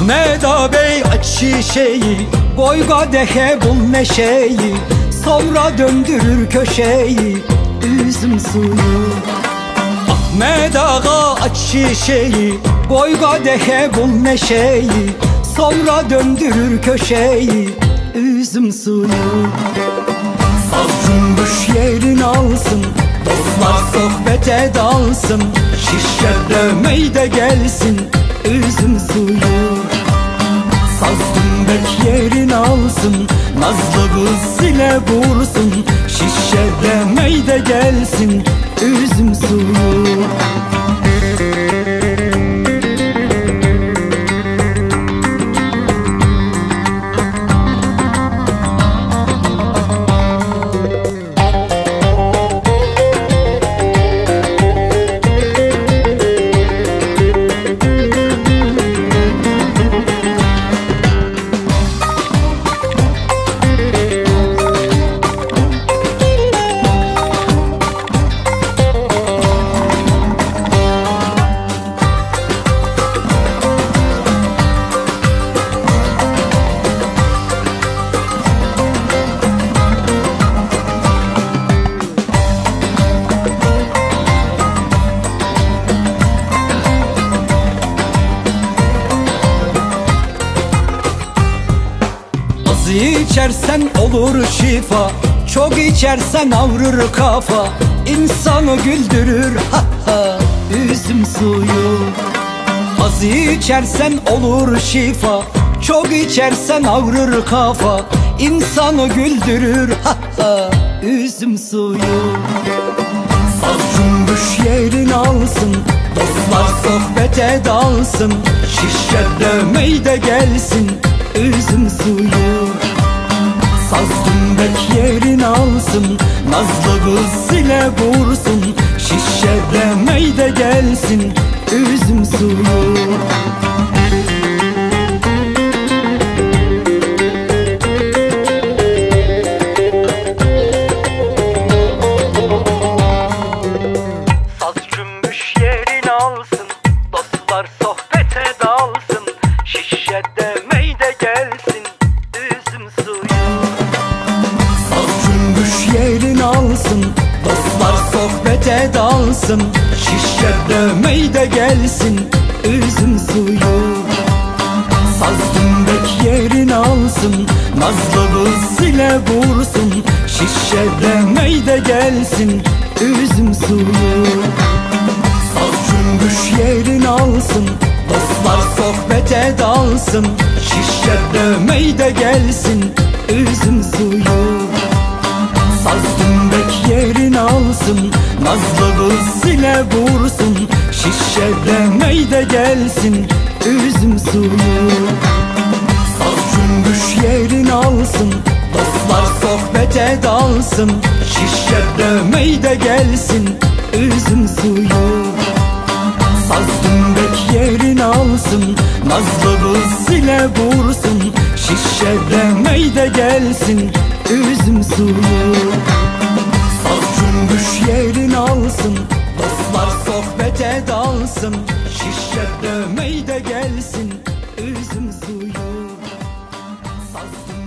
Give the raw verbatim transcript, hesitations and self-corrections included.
Meda Bey aç şişeyi, koy kadehe bul neşeyi, sonra döndürür köşeyi, üzüm suyu. Ahmet Ağa aç şişeyi, koy kadehe bul neşeyi, sonra döndürür köşeyi, üzüm suyu. Saz cümbüş yerin alsın, dostlar sohbete dalsın, şişe dövmeyi de gelsin, üzüm suyu. Saz dümbek yerin alsın, nazlı kız zile vursun, şişe dövmeyi de gelsin, üzüm suyu. Az içersen olur şifa, çok içersen avrur kafa, İnsanı güldürür ha ha, üzüm suyu. Az içersen olur şifa, çok içersen avrur kafa, İnsanı güldürür ha ha, üzüm suyu. Saz cümbüş yerin alsın, dostlar sohbete dalsın, şişe dövmeyi de gelsin, üzüm suyu. Saz dümbek yerin alsın, nazlı kız zile vursun, şişe dövmeyi de gelsin, üzüm suyu. Saz cümbüş yerin alsın, dostlar sohbete dalsın, şişe dövmeyi de gelsin, üzüm suyu. Saz cümbüş yerin alsın, dostlar sohbete dalsın, şişe dövmeyi de gelsin, üzüm suyu. Saz dümbek yerin alsın, nazlı kız zile vursun, şişe dövmeyi de gelsin, üzüm suyu. Saz cümbüş yerin alsın, dostlar sohbete dalsın, şişe dövmeyi de gelsin, üzüm suyu. Saz dümbek yerin alsın, nazlı kız zile vursun, şişe dövmeyi de gelsin, üzüm suyu. Saz cümbüş yerin alsın, dostlar sohbete dalsın, şişe dövmeyi de gelsin, üzüm suyu. Saz dümbek yerin alsın, nazlı kız zile vursun, şişe dövmeyi de gelsin, üzüm suyu. Saz cümbüş yerin alsın, dostlar sohbete dalsın, şişe dövmeyi de gelsin, üzüm suyu. Saz